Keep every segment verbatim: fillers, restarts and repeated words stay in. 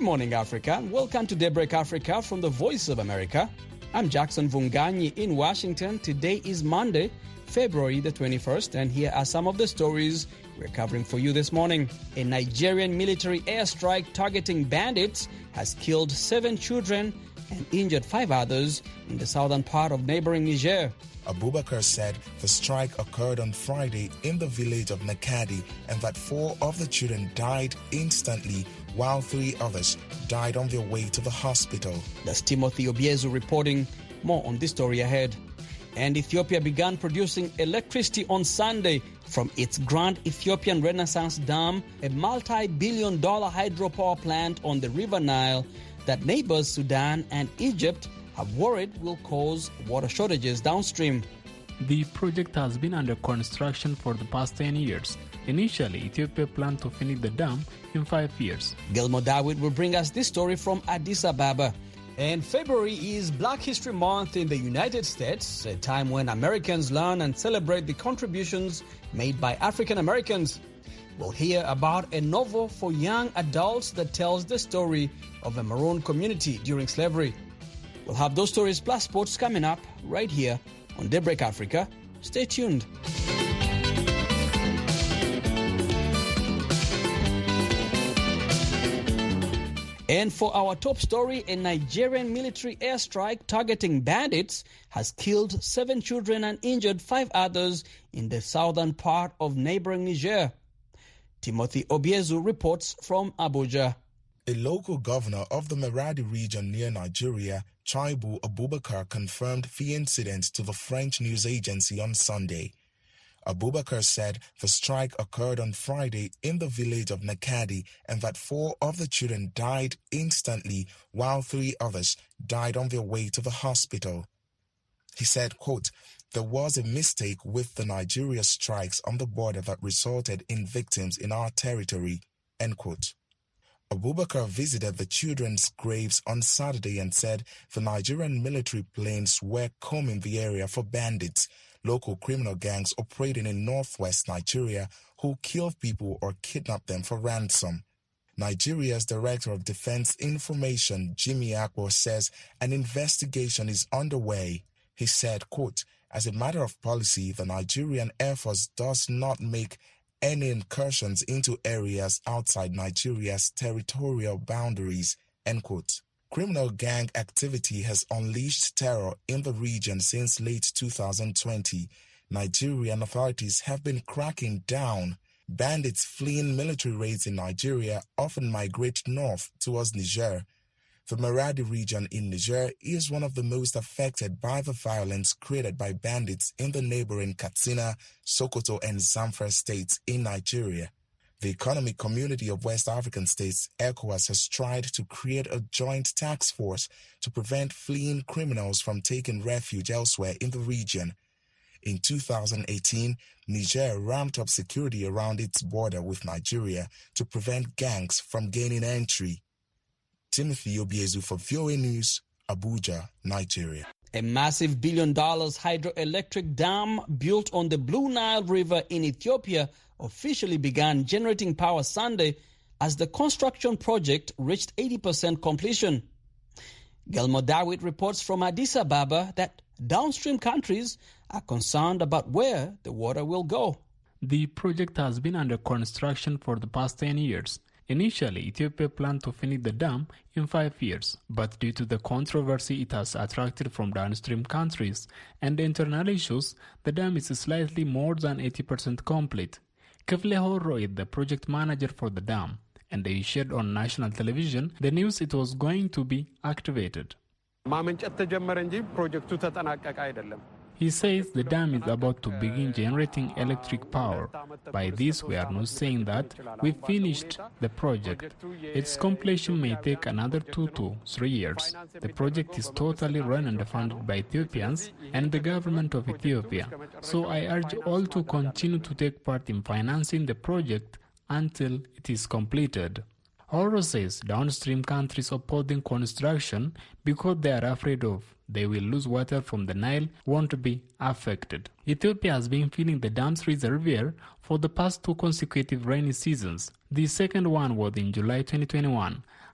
morning, Africa, and welcome to Daybreak Africa from the Voice of America. I'm Jackson Vunganyi in Washington. Today is Monday, February the twenty-first, and here are some of the stories we're covering for you this morning. A Nigerian military airstrike targeting bandits has killed seven children and injured five others in the southern part of neighboring Niger. Abubakar said the strike occurred on Friday in the village of Nakadi and that four of the children died instantly while three others died on their way to the hospital. That's Timothy Obiezu reporting. More on this story ahead. And Ethiopia began producing electricity on Sunday from its Grand Ethiopian Renaissance Dam, a multi-billion dollar hydropower plant on the River Nile that neighbors Sudan and Egypt have worried will cause water shortages downstream. The project has been under construction for the past ten years. Initially, Ethiopia planned to finish the dam in five years. Gilmo Dawit will bring us this story from Addis Ababa. And February is Black History Month in the United States, a time when Americans learn and celebrate the contributions made by African Americans. We'll hear about a novel for young adults that tells the story of a Maroon community during slavery. We'll have those stories plus sports coming up right here on Daybreak Africa. Stay tuned. And for our top story, a Nigerian military airstrike targeting bandits has killed seven children and injured five others in the southern part of neighboring Niger. Timothy Obiezu reports from Abuja. A local governor of the Maradi region near Nigeria, Chaibu Abubakar, confirmed the incident to the French news agency on Sunday. Abubakar said the strike occurred on Friday in the village of Nakadi and that four of the children died instantly while three others died on their way to the hospital. He said, quote, "There was a mistake with the Nigeria strikes on the border that resulted in victims in our territory," end quote. Abubakar visited the children's graves on Saturday and said the Nigerian military planes were combing the area for bandits, local criminal gangs operating in northwest Nigeria who kill people or kidnap them for ransom. Nigeria's Director of Defense Information, Jimmy Akpo, says an investigation is underway. He said, quote, "As a matter of policy, the Nigerian Air Force does not make any incursions into areas outside Nigeria's territorial boundaries," end quote. Criminal gang activity has unleashed terror in the region since late two thousand twenty. Nigerian authorities have been cracking down. Bandits fleeing military raids in Nigeria often migrate north towards Niger. The Maradi region in Niger is one of the most affected by the violence created by bandits in the neighboring Katsina, Sokoto, and Zamfara states in Nigeria. The Economic Community of West African States, ECOWAS, has tried to create a joint task force to prevent fleeing criminals from taking refuge elsewhere in the region. In two thousand eighteen, Niger ramped up security around its border with Nigeria to prevent gangs from gaining entry. Timothy Obiezu for V O A News, Abuja, Nigeria. A massive billion dollars hydroelectric dam built on the Blue Nile River in Ethiopia officially began generating power Sunday as the construction project reached eighty percent completion. Gilmo Dawit reports from Addis Ababa that downstream countries are concerned about where the water will go. The project has been under construction for the past ten years. Initially, Ethiopia planned to finish the dam in five years, but due to the controversy it has attracted from downstream countries and internal issues, the dam is slightly more than eighty percent complete. Kefle Horro is the project manager for the dam, and they shared on national television the news it was going to be activated. He says the dam is about to begin generating electric power. By this, we are not saying that we finished the project. Its completion may take another two to three years. The project is totally run and funded by Ethiopians and the government of Ethiopia. So I urge all to continue to take part in financing the project until it is completed. Horro says downstream countries opposing construction because they are afraid of they will lose water from the Nile won't be affected. Ethiopia has been filling the dam's reservoir for the past two consecutive rainy seasons. The second one was in July twenty twenty-one,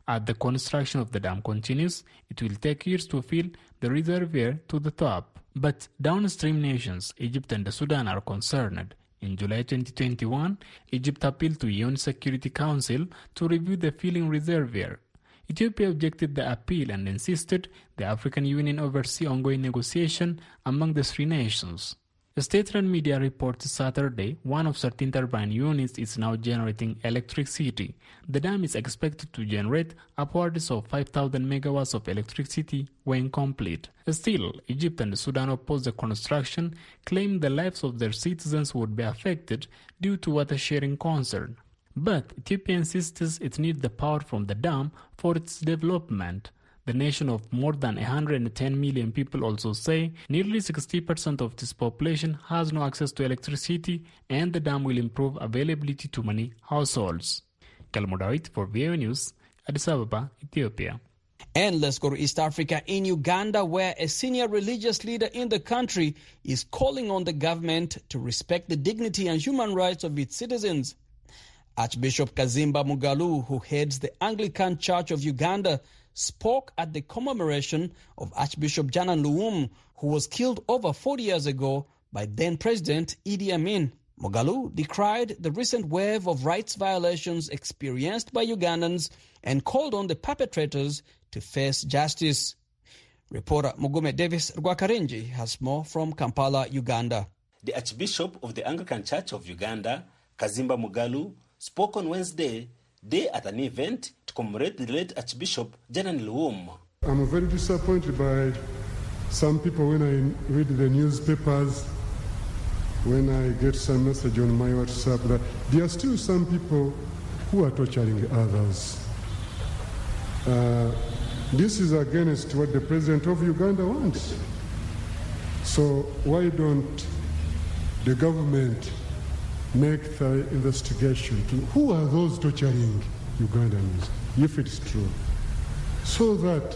As the construction of the dam continues, it will take years to fill the reservoir to the top. But downstream nations, Egypt and Sudan, are concerned. In July twenty twenty-one, Egypt appealed to U N Security Council to review the filling reservoir. Ethiopia objected the appeal and insisted the African Union oversee ongoing negotiation among the three nations. A state-run media reported Saturday one of thirteen turbine units is now generating electricity. The dam is expected to generate upwards of five thousand megawatts of electricity when complete. Still, Egypt and Sudan opposed the construction, claiming the lives of their citizens would be affected due to water sharing concern. But Ethiopia insists it needs the power from the dam for its development. The nation of more than one hundred ten million people also say nearly sixty percent of this population has no access to electricity, and the dam will improve availability to many households. Kalmudawit for V O A News, Addis Ababa, Ethiopia. And let's go to East Africa, in Uganda, where a senior religious leader in the country is calling on the government to respect the dignity and human rights of its citizens. Archbishop Kazimba Mugalu, who heads the Anglican Church of Uganda, spoke at the commemoration of Archbishop Janan Luwum, who was killed over forty years ago by then-President Idi Amin. Mugalu decried the recent wave of rights violations experienced by Ugandans and called on the perpetrators to face justice. Reporter Mugume Davis Rwakarenji has more from Kampala, Uganda. The Archbishop of the Anglican Church of Uganda, Kazimba Mugalu, spoke on Wednesday day at an event to commemorate the late Archbishop Janan Luwum. I'm very disappointed by some people when I read the newspapers, when I get some message on my WhatsApp that there are still some people who are torturing others. Uh, this is against what the President of Uganda wants. So why don't the government make the investigation to who are those torturing Ugandans, if it's true, so that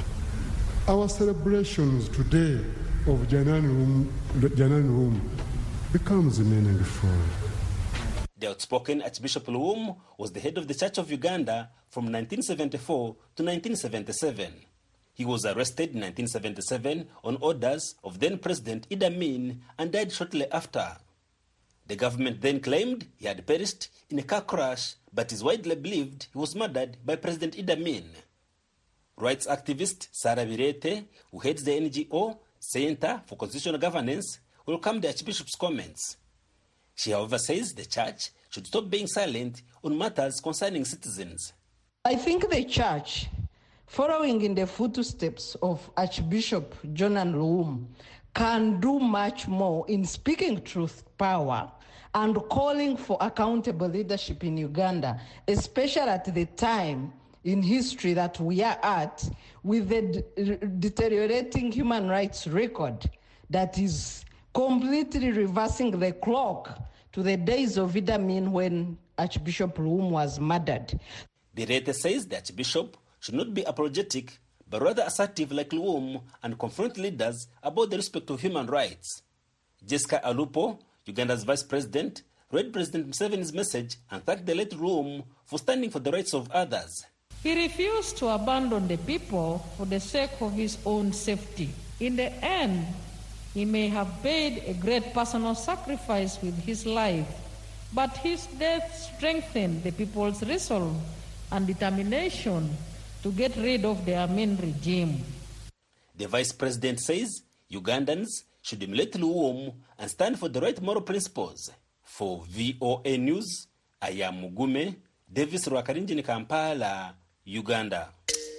our celebrations today of Janan Luwum becomes meaningful. The outspoken Archbishop Luwum was the head of the Church of Uganda from nineteen seventy-four to nineteen seventy-seven. He was arrested in nineteen seventy-seven on orders of then-President Idi Amin and died shortly after. The government then claimed he had perished in a car crash, but is widely believed he was murdered by President Idi Amin. Rights activist Sarah Birete, who heads the N G O Center for Constitutional Governance, welcomed the Archbishop's comments. She, however, says the church should stop being silent on matters concerning citizens. I think the church, following in the footsteps of Archbishop Janan Luwum, can do much more in speaking truth power and calling for accountable leadership in Uganda, especially at the time in history that we are at, with the de- deteriorating human rights record that is completely reversing the clock to the days of Idi Amin when Archbishop Luwum was murdered. Birete says the Archbishop should not be apologetic, but rather assertive like Luwum and confront leaders about the respect of human rights. Jessica Alupo, Uganda's vice president, read President Museveni's message and thanked the late Luwum for standing for the rights of others. He refused to abandon the people for the sake of his own safety. In the end, he may have paid a great personal sacrifice with his life, but his death strengthened the people's resolve and determination to get rid of the Amin regime. The vice president says Ugandans should emulate Luwum and stand for the right moral principles. For V O A News, I am Mugume Davis Rwakarinji, Kampala, Uganda.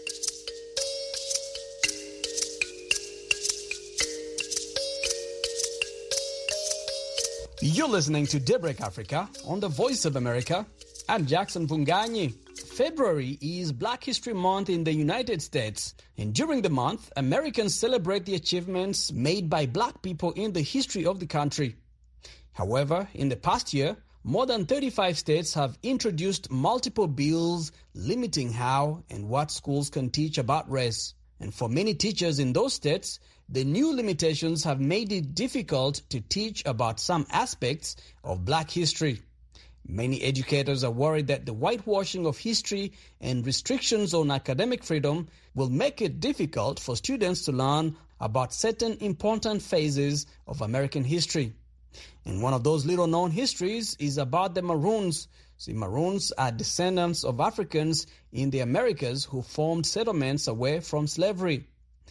You're listening to Daybreak Africa on the Voice of America. I'm Jackson Vunganyi. February is Black History Month in the United States, and during the month, Americans celebrate the achievements made by black people in the history of the country. However, in the past year, more than thirty-five states have introduced multiple bills limiting how and what schools can teach about race. And for many teachers in those states, the new limitations have made it difficult to teach about some aspects of black history. Many educators are worried that the whitewashing of history and restrictions on academic freedom will make it difficult for students to learn about certain important phases of American history. And one of those little-known histories is about the Maroons. The Maroons are descendants of Africans in the Americas who formed settlements away from slavery.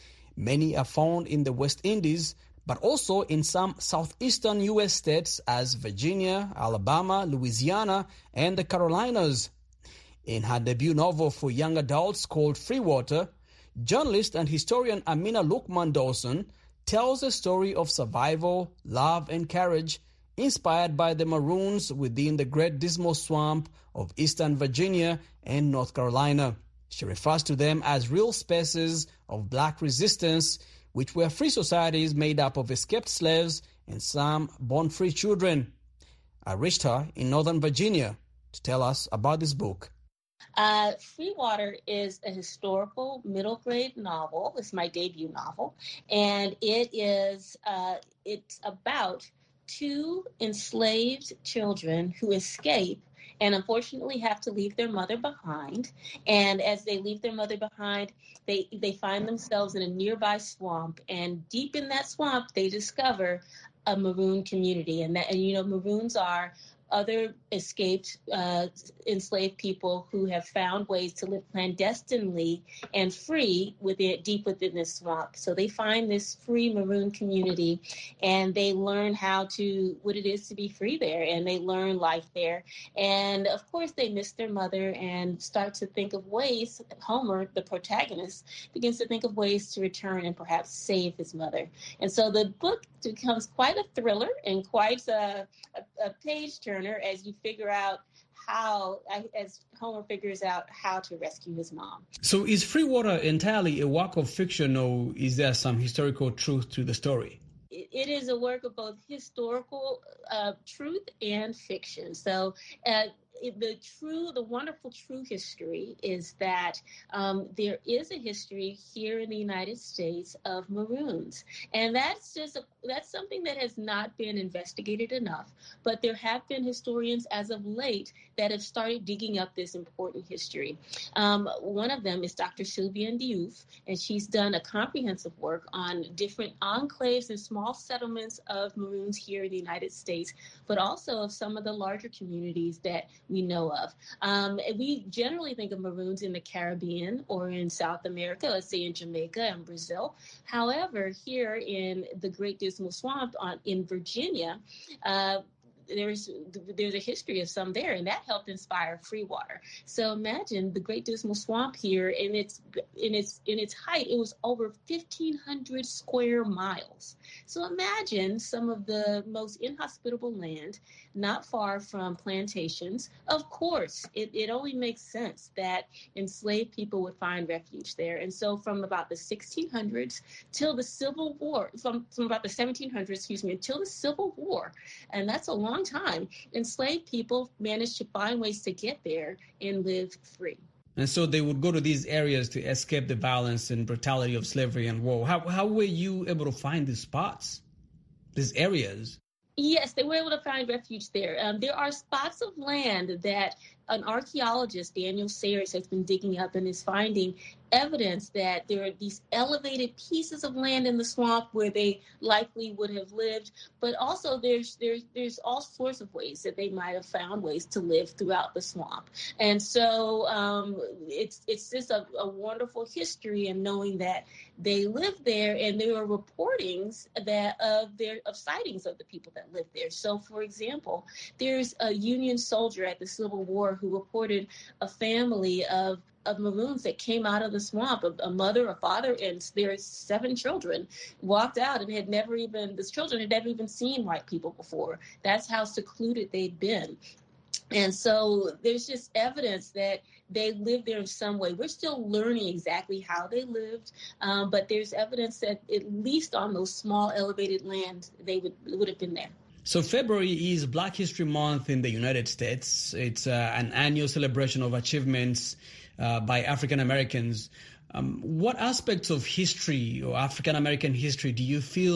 Many are found in the West Indies, but also in some southeastern U S states as Virginia, Alabama, Louisiana, and the Carolinas. In her debut novel for young adults called Free Water, journalist and historian Amina Lukman Dawson tells a story of survival, love, and courage inspired by the Maroons within the Great Dismal Swamp of eastern Virginia and North Carolina. She refers to them as real spaces of black resistance, which were free societies made up of escaped slaves and some born-free children. I reached her in Northern Virginia to tell us about this book. Uh, Free Water is a historical middle-grade novel. It's my debut novel, and it is uh, it's about two enslaved children who escape and unfortunately have to leave their mother behind. And as they leave their mother behind, they, they find themselves in a nearby swamp. And deep in that swamp, they discover a Maroon community. And, that, and you know, Maroons are other escaped uh, enslaved people who have found ways to live clandestinely and free within, deep within this swamp. So they find this free Maroon community, and they learn how to, what it is to be free there, and they learn life there. And of course, they miss their mother and start to think of ways, Homer, the protagonist, begins to think of ways to return and perhaps save his mother. And so the book becomes quite a thriller and quite a, a, a page turner as you figure out how, as Homer figures out how to rescue his mom. So is Free Water entirely a work of fiction, or is there some historical truth to the story? It, it is a work of both historical uh, truth and fiction. So uh, the true, the wonderful true history is that um, there is a history here in the United States of Maroons. And that's just, a, that's something that has not been investigated enough. But there have been historians as of late that have started digging up this important history. Um, one of them is Doctor Sylvia Diouf, and she's done a comprehensive work on different enclaves and small settlements of Maroons here in the United States, but also of some of the larger communities that we know of. Um, we generally think of Maroons in the Caribbean or in South America, let's say in Jamaica and Brazil. However, here in the Great Dismal Swamp on, in Virginia, uh, There's there's a history of some there, and that helped inspire Free Water. So imagine the Great Dismal Swamp here, in its in its in its height, it was over fifteen hundred square miles. So imagine some of the most inhospitable land, not far from plantations. Of course, it, it only makes sense that enslaved people would find refuge there. And so from about the sixteen hundreds till the Civil War, from, from about the seventeen hundreds, excuse me, until the Civil War, and that's a long time, enslaved people managed to find ways to get there and live free. And so they would go to these areas to escape the violence and brutality of slavery and war. How, how were you able to find these spots, these areas? Yes, they were able to find refuge there. Um, there are spots of land that an archaeologist, Daniel Sayers, has been digging up and is finding evidence that there are these elevated pieces of land in the swamp where they likely would have lived. But also there's there's there's all sorts of ways that they might have found ways to live throughout the swamp. And so um, it's it's just a, a wonderful history in knowing that they lived there, and there are reportings that of their of sightings of the people that lived there. So, for example, there's a Union soldier at the Civil War who reported a family of of Maroons that came out of the swamp, a, a mother, a father, and their seven children walked out and had never even, the children had never even seen white people before. That's how secluded they'd been. And so there's just evidence that they lived there in some way. We're still learning exactly how they lived, um, but there's evidence that at least on those small elevated land, they would would have been there. So February is Black History Month in the United States. It's uh, an annual celebration of achievements uh, by African Americans. Um, what aspects of history or African American history do you feel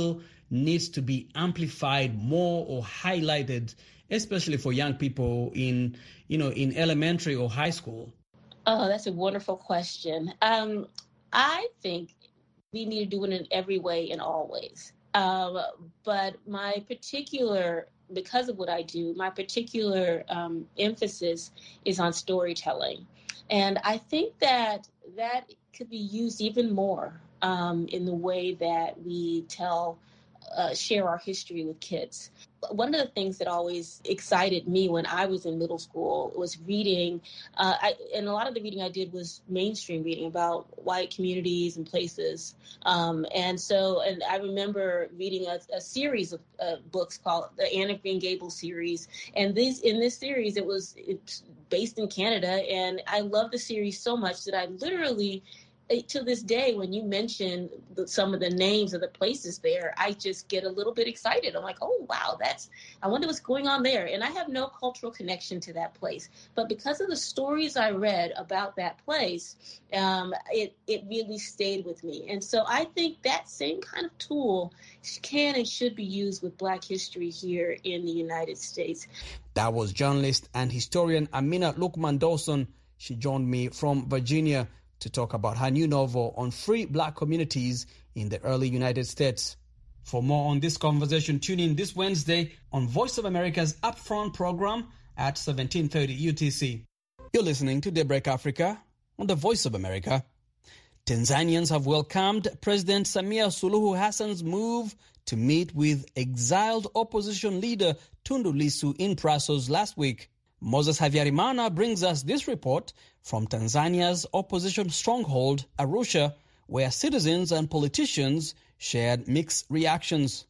needs to be amplified more or highlighted, especially for young people in, you know, in elementary or high school? Oh, that's a wonderful question. Um, I think we need to do it in every way and all ways. Um, but my particular, because of what I do, my particular um, emphasis is on storytelling. And I think that that could be used even more um, in the way that we tell, uh, share our history with kids. One of the things that always excited me when I was in middle school was reading, uh, I, and a lot of the reading I did was mainstream reading about white communities and places. Um, and so, and I remember reading a, a series of uh, books called the Anne of Green Gables series. And this, in this series, it was it's based in Canada. And I love the series so much that I literally, to this day, when you mention the, some of the names of the places there, I just get a little bit excited. I'm like, oh, wow, that's, I wonder what's going on there. And I have no cultural connection to that place. But because of the stories I read about that place, um, it, it really stayed with me. And so I think that same kind of tool can and should be used with Black history here in the United States. That was journalist and historian Amina Lukman Dawson. She joined me from Virginia to talk about her new novel on free Black communities in the early United States. For more on this conversation, tune in this Wednesday on Voice of America's Upfront program at seventeen thirty U T C. You're listening to Daybreak Africa on the Voice of America. Tanzanians have welcomed President Samia Suluhu Hassan's move to meet with exiled opposition leader Tundu Lissu in Brussels last week. Moses Havyarimana brings us this report from Tanzania's opposition stronghold, Arusha, where citizens and politicians shared mixed reactions.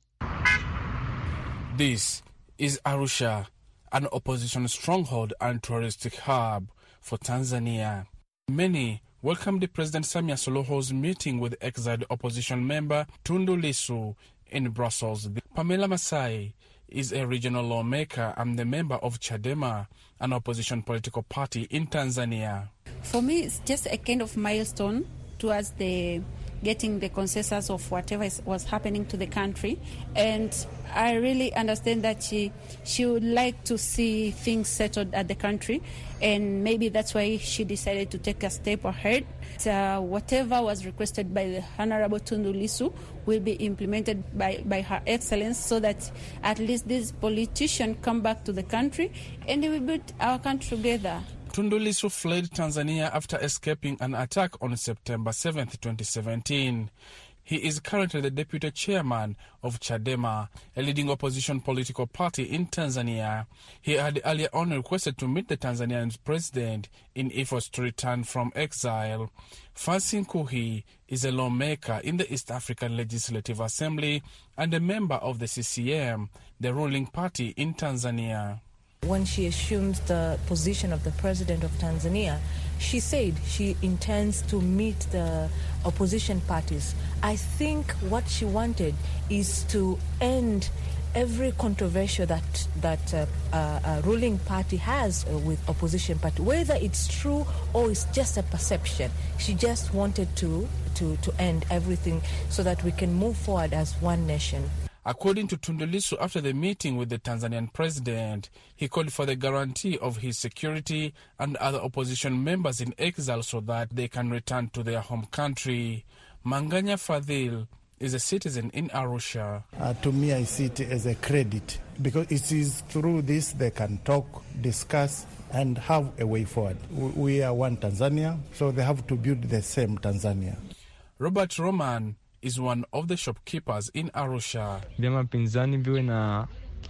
This is Arusha, an opposition stronghold and touristic hub for Tanzania. Many welcomed President Samia Suluhu's meeting with exiled opposition member Tundu Lissu in Brussels. Pamela Masai is a regional lawmaker and the member of Chadema, an opposition political party in Tanzania. For me, it's just a kind of milestone towards the getting the consensus of whatever is, was happening to the country. And I really understand that she she would like to see things settled at the country, and maybe that's why she decided to take a step ahead. Uh, whatever was requested by the Honorable Tundu Lissu will be implemented by, by Her Excellency, so that at least these politicians come back to the country and we build our country together. Tundu Lissu fled Tanzania after escaping an attack on September seventh, twenty seventeen. He is currently the deputy chairman of Chadema, a leading opposition political party in Tanzania. He had earlier on requested to meet the Tanzanian president in efforts to return from exile. Fancy Nkuhi is a lawmaker in the East African Legislative Assembly and a member of the C C M, the ruling party in Tanzania. When she assumed the position of the president of Tanzania, she said she intends to meet the opposition parties. I think what she wanted is to end every controversy that that uh, uh, uh, ruling party has uh, with opposition party, whether it's true or it's just a perception. She just wanted to, to, to end everything so that we can move forward as one nation. According to Tundu Lissu, after the meeting with the Tanzanian president, he called for the guarantee of his security and other opposition members in exile so that they can return to their home country. Manganya Fadhil is a citizen in Arusha. Uh, to me, I see it as a credit, because it is through this they can talk, discuss, and have a way forward. We are one Tanzania, so they have to build the same Tanzania. Robert Roman is one of the shopkeepers in Arusha. Vyama pinzani viwe na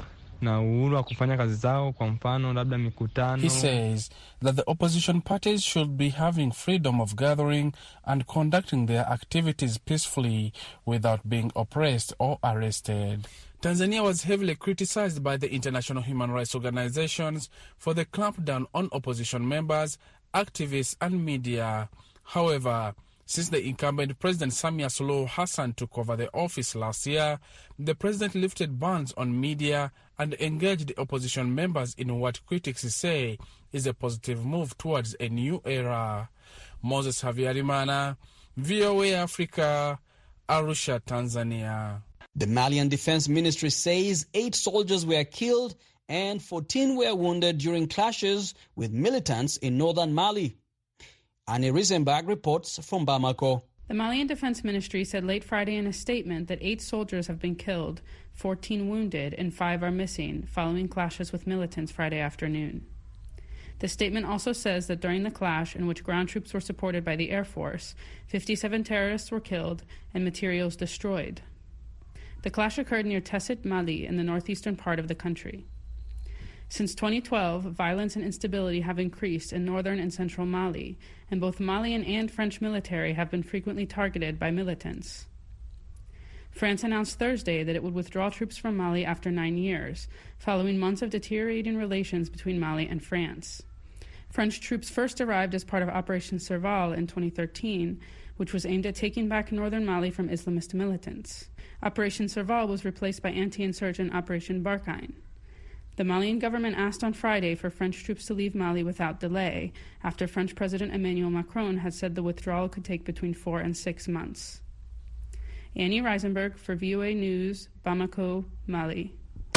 na uhuru wa kufanya kazi zao, kwa mfano labda mikutano. He says that the opposition parties should be having freedom of gathering and conducting their activities peacefully without being oppressed or arrested. Tanzania was heavily criticized by the international human rights organizations for the clampdown on opposition members, activists and media. However, since the incumbent President Samia Suluhu Hassan took over the office last year, the president lifted bans on media and engaged opposition members in what critics say is a positive move towards a new era. Moses Havyarimana, V O A Africa, Arusha, Tanzania. The Malian Defense Ministry says eight soldiers were killed and fourteen were wounded during clashes with militants in northern Mali. Annie Riesenberg reports from Bamako. The Malian Defense Ministry said late Friday in a statement that eight soldiers have been killed, fourteen wounded, and five are missing following clashes with militants Friday afternoon. The statement also says that during the clash, in which ground troops were supported by the Air Force, fifty-seven terrorists were killed and materials destroyed. The clash occurred near Tessit, Mali, in the northeastern part of the country. Since twenty twelve, violence and instability have increased in northern and central Mali, and both Malian and French military have been frequently targeted by militants. France announced Thursday that it would withdraw troops from Mali after nine years, following months of deteriorating relations between Mali and France. French troops first arrived as part of Operation Serval in twenty thirteen, which was aimed at taking back northern Mali from Islamist militants. Operation Serval was replaced by anti-insurgent Operation Barkhane. The Malian government asked on Friday for French troops to leave Mali without delay, after French President Emmanuel Macron had said the withdrawal could take between four and six months. Annie Riesenberg for V O A News, Bamako, Mali.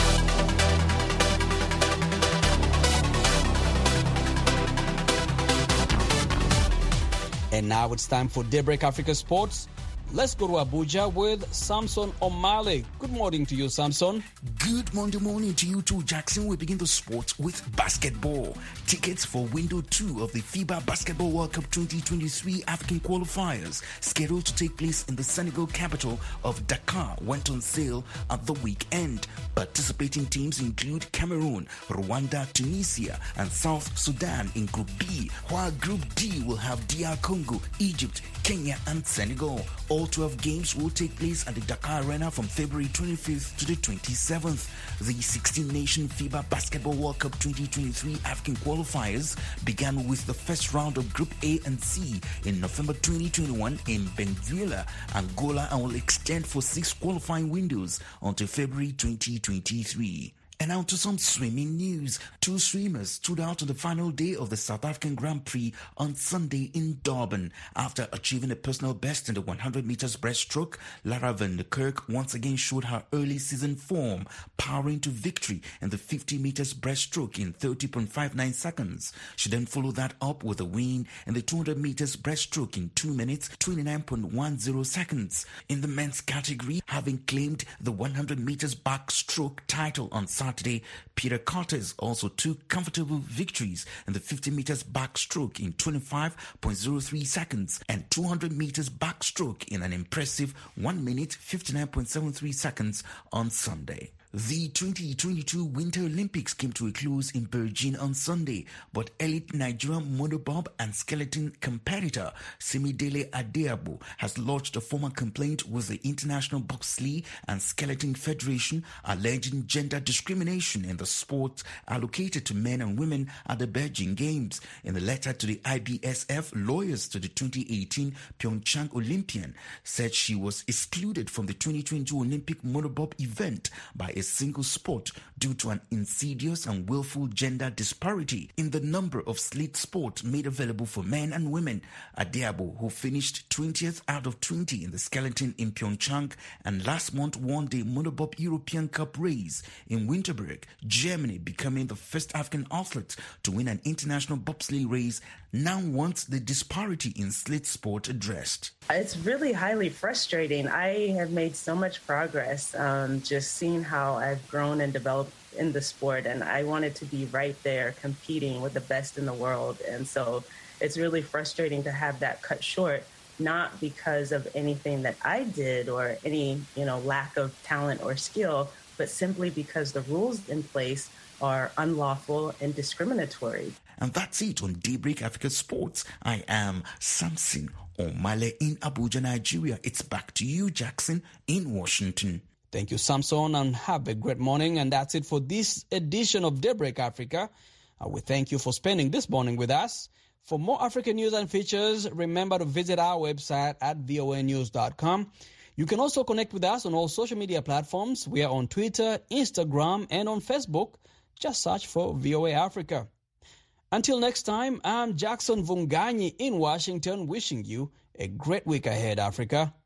And now it's time for Daybreak Africa Sports. Let's go to Abuja with Samson Omale. Good morning to you, Samson. Good Monday morning to you too, Jackson. We begin the sports with basketball. Tickets for window two of the FIBA Basketball World Cup twenty twenty-three African qualifiers, scheduled to take place in the Senegal capital of Dakar, went on sale at the weekend. Participating teams include Cameroon, Rwanda, Tunisia, and South Sudan in Group B, while Group D will have D R Congo, Egypt, Kenya, and Senegal. All twelve games will take place at the Dakar Arena from February twenty-fifth to the twenty-seventh. The sixteen-nation FIBA Basketball World Cup twenty twenty-three African qualifiers began with the first round of Group A and C in November twenty twenty-one in Benguela, Angola, and will extend for six qualifying windows until February twenty twenty-three. And now to some swimming news. Two swimmers stood out on the final day of the South African Grand Prix on Sunday in Durban. After achieving a personal best in the one hundred meters breaststroke, Lara van der Kerk once again showed her early season form, powering to victory in the fifty meters breaststroke in thirty point five nine seconds. She then followed that up with a win in the two hundred meters breaststroke in two minutes twenty-nine point one zero seconds. In the men's category, having claimed the one hundred meters backstroke title on Saturday, Saturday, Peter Carters also took comfortable victories in the fifty meters backstroke in twenty-five point zero three seconds and two hundred meters backstroke in an impressive one minute fifty-nine point seven three seconds on Sunday. The twenty twenty-two Winter Olympics came to a close in Beijing on Sunday, but elite Nigerian motorbob and skeleton competitor Simidele Adeabo has lodged a formal complaint with the International Bobsleigh and Skeleton Federation, alleging gender discrimination in the sport allocated to men and women at the Beijing Games. In a letter to the I B S F, lawyers to the twenty eighteen Pyeongchang Olympian said she was excluded from the twenty twenty-two Olympic motorbob event by a single sport due to an insidious and willful gender disparity in the number of sled sports made available for men and women. Adeabo, who finished twentieth out of twenty in the skeleton in Pyeongchang and last month won the motorbob European Cup race in Winterberg, Germany, becoming the first African athlete to win an international bobsleigh race, now wants the disparity in sled sport addressed. It's really highly frustrating. I have made so much progress, um, just seeing how I've grown and developed in the sport, and I wanted to be right there competing with the best in the world. And so it's really frustrating to have that cut short, not because of anything that I did or any, you know, lack of talent or skill, but simply because the rules in place are unlawful and discriminatory. And that's it on Daybreak Africa Sports. I am Samson Omale in Abuja, Nigeria. It's back to you, Jackson, in Washington. Thank you, Samson, and have a great morning. And that's it for this edition of Daybreak Africa. Uh, we thank you for spending this morning with us. For more African news and features, remember to visit our website at voa news dot com. You can also connect with us on all social media platforms. We are on Twitter, Instagram, and on Facebook. Just search for V O A Africa. Until next time, I'm Jackson Vunganyi in Washington, wishing you a great week ahead, Africa.